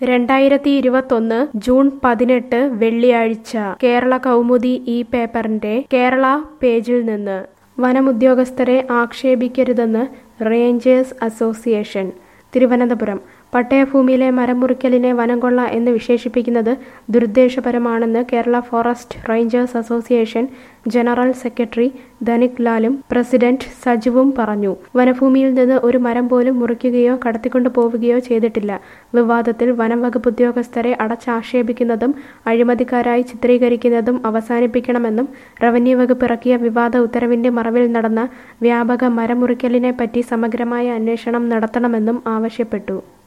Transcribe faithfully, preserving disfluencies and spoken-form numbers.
രണ്ടായിരത്തി ഇരുപത്തൊന്ന് ജൂൺ പതിനെട്ട് വെള്ളിയാഴ്ച കേരള കൗമുദി ഈ പേപ്പറിന്റെ കേരള പേജിൽ നിന്ന് വനമുദ്യോഗസ്ഥരെ ആക്ഷേപിക്കരുതെന്ന് റേഞ്ചേഴ്സ് അസോസിയേഷൻ. തിരുവനന്തപുരം. പട്ടയഭൂമിയിലെ മരം മുറിക്കലിനെ വനംകൊള്ള എന്ന് വിശേഷിപ്പിക്കുന്നത് ദുരുദ്ദേശപരമാണെന്ന് Kerala forest rangers association general secretary Dhanik ലാലും പ്രസിഡന്റ് സജുവും പറഞ്ഞു. വനഭൂമിയിൽ നിന്ന് ഒരു മരം പോലും മുറിക്കുകയോ കടത്തിക്കൊണ്ടു പോവുകയോ ചെയ്തിട്ടില്ല. വിവാദത്തിൽ വനം വകുപ്പ് ഉദ്യോഗസ്ഥരെ അടച്ചാക്ഷേപിക്കുന്നതും അഴിമതിക്കാരായി ചിത്രീകരിക്കുന്നതും അവസാനിപ്പിക്കണമെന്നും റവന്യൂ വകുപ്പ് ഇറക്കിയ വിവാദ ഉത്തരവിന്റെ മറവിൽ നടന്ന വ്യാപക മരം മുറിക്കലിനെപ്പറ്റി സമഗ്രമായ അന്വേഷണം നടത്തണമെന്നും ആവശ്യപ്പെട്ടു.